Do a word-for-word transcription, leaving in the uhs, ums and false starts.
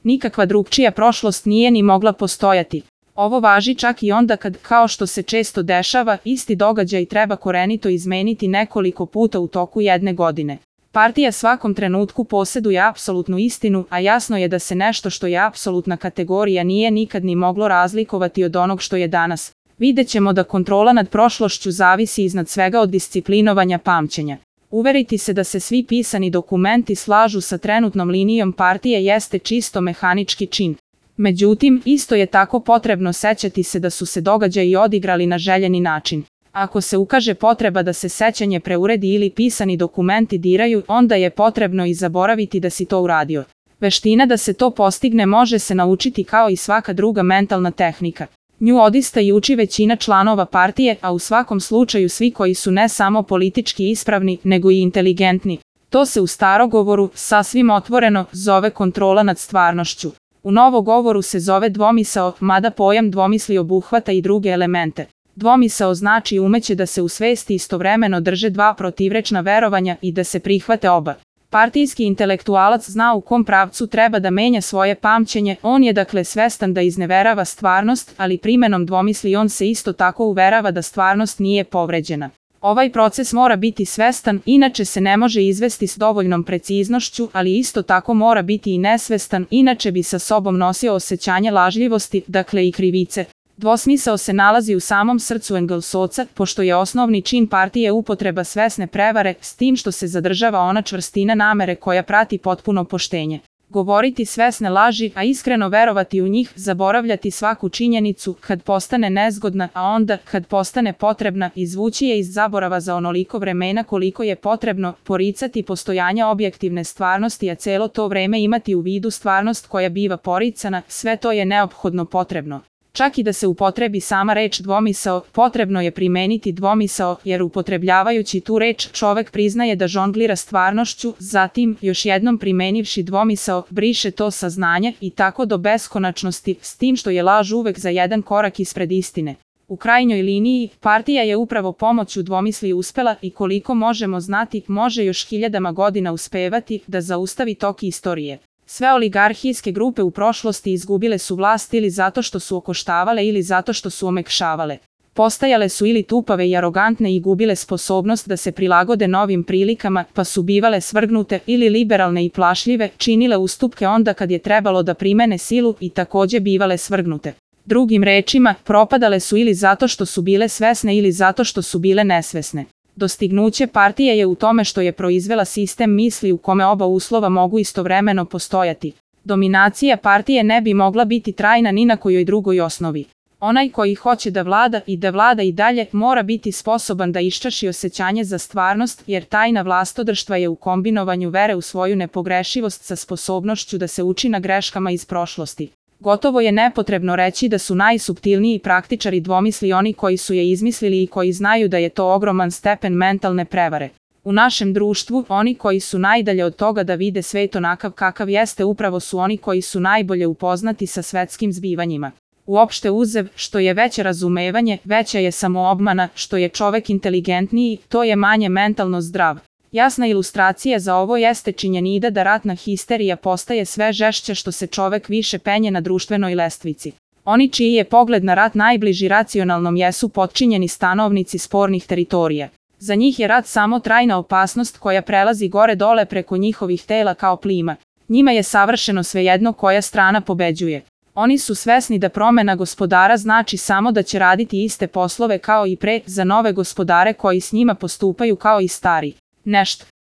Nikakva drugčija prošlost nije ni mogla postojati. Ovo važi čak i onda kad, kao što se često dešava, isti događaj treba korenito izmeniti nekoliko puta u toku jedne godine. Partija svakom trenutku posjeduje apsolutnu istinu, a jasno je da se nešto što je apsolutna kategorija nije nikad ni moglo razlikovati od onog što je danas. Vidjet ćemo da kontrola nad prošlošću zavisi iznad svega od disciplinovanja pamćenja. Uveriti se da se svi pisani dokumenti slažu sa trenutnom linijom partije jeste čisto mehanički čin. Međutim, isto je tako potrebno sećati se da su se događaji odigrali na željeni način. Ako se ukaže potreba da se sećanje preuredi ili pisani dokumenti diraju, onda je potrebno i zaboraviti da si to uradio. Veština da se to postigne može se naučiti kao i svaka druga mentalna tehnika. Nju odista i uči većina članova partije, a u svakom slučaju svi koji su ne samo politički ispravni, nego i inteligentni. To se u starogovoru, sasvim otvoreno, zove kontrola nad stvarnošću. U novogovoru se zove dvomisao, mada pojam dvomisli obuhvata i druge elemente. Dvomisao znači umeće da se u svesti istovremeno drže dva protivrečna verovanja i da se prihvate oba. Partijski intelektualac zna u kom pravcu treba da menja svoje pamćenje, on je dakle svestan da izneverava stvarnost, ali primenom dvomisli on se isto tako uverava da stvarnost nije povređena. Ovaj proces mora biti svestan, inače se ne može izvesti s dovoljnom preciznošću, ali isto tako mora biti i nesvestan, inače bi sa sobom nosio osjećanje lažljivosti, dakle i krivice. Dvosmisao se nalazi u samom srcu Engelsovca, pošto je osnovni čin partije upotreba svesne prevare, s tim što se zadržava ona čvrstina namere koja prati potpuno poštenje. Govoriti svesne laži, a iskreno verovati u njih, zaboravljati svaku činjenicu, kad postane nezgodna, a onda, kad postane potrebna, izvući je iz zaborava za onoliko vremena koliko je potrebno, poricati postojanja objektivne stvarnosti, a celo to vreme imati u vidu stvarnost koja biva poricana, sve to je neophodno potrebno. Čak i da se upotrebi sama reč dvomisao, potrebno je primeniti dvomisao, jer upotrebljavajući tu reč čovek priznaje da žonglira stvarnošću, zatim, još jednom primenivši dvomisao, briše to saznanje i tako do beskonačnosti, s tim što je laž uvek za jedan korak ispred istine. U krajnjoj liniji, partija je upravo pomoću dvomisli uspela i koliko možemo znati, može još hiljadama godina uspevati da zaustavi tok istorije. Sve oligarhijske grupe u prošlosti izgubile su vlast ili zato što su okoštavale ili zato što su omekšavale. Postajale su ili tupave i arogantne i gubile sposobnost da se prilagode novim prilikama, pa su bivale svrgnute, ili liberalne i plašljive, činile ustupke onda kad je trebalo da primene silu i takođe bivale svrgnute. Drugim rečima, propadale su ili zato što su bile svesne ili zato što su bile nesvesne. Dostignuće partije je u tome što je proizvela sistem misli u kome oba uslova mogu istovremeno postojati. Dominacija partije ne bi mogla biti trajna ni na kojoj drugoj osnovi. Onaj koji hoće da vlada i da vlada i dalje mora biti sposoban da iščaši osjećanje za stvarnost, jer tajna vlastodrštva je u kombinovanju vere u svoju nepogrešivost sa sposobnošću da se uči na greškama iz prošlosti. Gotovo je nepotrebno reći da su najsuptilniji praktičari dvomisli oni koji su je izmislili i koji znaju da je to ogroman stepen mentalne prevare. U našem društvu, oni koji su najdalje od toga da vide svet onakav kakav jeste upravo su oni koji su najbolje upoznati sa svetskim zbivanjima. Uopšte uzev, što je veće razumevanje, veća je samoobmana, što je čovek inteligentniji, to je manje mentalno zdrav. Jasna ilustracija za ovo jeste činjenica da ratna histerija postaje sve žešća što se čovek više penje na društvenoj lestvici. Oni čiji je pogled na rat najbliži racionalnom jesu potčinjeni stanovnici spornih teritorija. Za njih je rat samo trajna opasnost koja prelazi gore dole preko njihovih tela kao plima. Njima je savršeno svejedno koja strana pobeđuje. Oni su svesni da promena gospodara znači samo da će raditi iste poslove kao i pre za nove gospodare koji s njima postupaju kao i stari. Nešto